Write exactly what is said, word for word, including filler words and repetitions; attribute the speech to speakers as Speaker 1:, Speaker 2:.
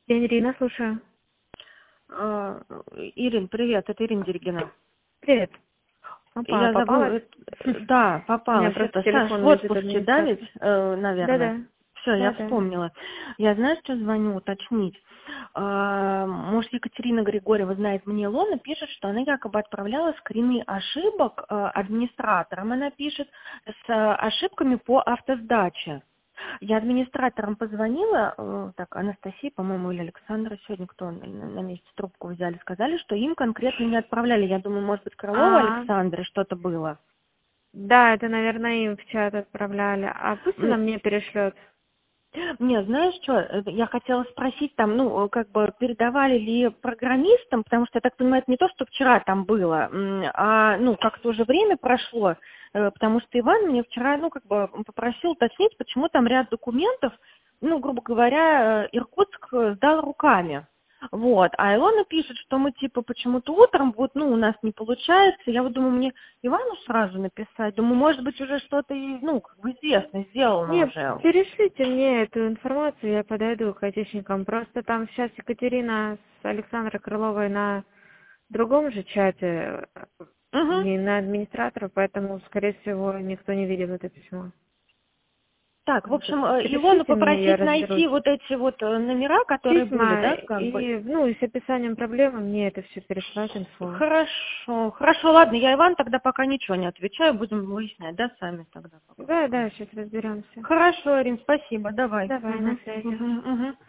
Speaker 1: Я Ирина, слушаю.
Speaker 2: А, Ирин, привет, это Ирина Дерегина.
Speaker 1: Привет. Опа,
Speaker 2: Я
Speaker 1: попалась?
Speaker 2: забыла, э, да,
Speaker 1: У меня
Speaker 2: попалась.
Speaker 1: просто
Speaker 2: Это Саш
Speaker 1: телефон
Speaker 2: в
Speaker 1: лежит
Speaker 2: отпуске, да, ведь,
Speaker 1: администрации.
Speaker 2: э, наверное?
Speaker 1: Да-да.
Speaker 2: Все, я
Speaker 1: Да-да.
Speaker 2: вспомнила. Я, знаешь, что звоню уточнить? А, Может, Екатерина Григорьева знает, мне Илона пишет, что она якобы отправляла скрины ошибок э, администраторам. Она пишет с э, ошибками по автосдаче. Я администраторам позвонила, э, так, Анастасия, по-моему, или Александра сегодня, кто на, на месте трубку взяли, сказали, что им конкретно не отправляли. Я думаю, может быть, Крылова
Speaker 1: А,
Speaker 2: Александре что-то было.
Speaker 1: да, это, наверное, им в чат отправляли. А пусть она
Speaker 2: М,
Speaker 1: мне перешлет.
Speaker 2: Не, знаешь что, я хотела спросить там, ну, как бы передавали ли программистам, потому что, я так понимаю, это не то, что вчера там было, м, а, ну, как-то уже время прошло, э, потому что Иван мне вчера, ну, как бы попросил уточнить, почему там ряд документов, ну, грубо говоря, э, Иркутск э, сдал руками. Вот, а Илона пишет, что мы типа почему-то утром, вот, ну, у нас не получается. Я вот думаю, мне Ивану сразу написать. Думаю, может быть, уже что-то, и, ну, как бы известно, сделано
Speaker 1: Не,
Speaker 2: уже.
Speaker 1: перешлите мне эту информацию, я подойду к айтишникам. Просто там сейчас Екатерина с Александрой Крыловой на другом же чате, э,
Speaker 2: Угу.
Speaker 1: не на администратора, поэтому, скорее всего, никто не видел это письмо.
Speaker 2: Так, в
Speaker 1: Вот.
Speaker 2: общем, э, Илону
Speaker 1: Перешлите мне, я
Speaker 2: попросить
Speaker 1: разберусь.
Speaker 2: найти вот эти вот э, номера, которые были,
Speaker 1: Письма
Speaker 2: да, как бы.
Speaker 1: и, ну, и с описанием проблемы мне это все переслать инфо.
Speaker 2: Хорошо, хорошо, ладно, я Иван тогда пока ничего не отвечаю, будем выяснять, да, сами тогда пока.
Speaker 1: Да, да, сейчас разберемся.
Speaker 2: Хорошо, Ирин, спасибо, давай.
Speaker 1: Давай, на
Speaker 2: Угу,
Speaker 1: связи.
Speaker 2: угу, угу.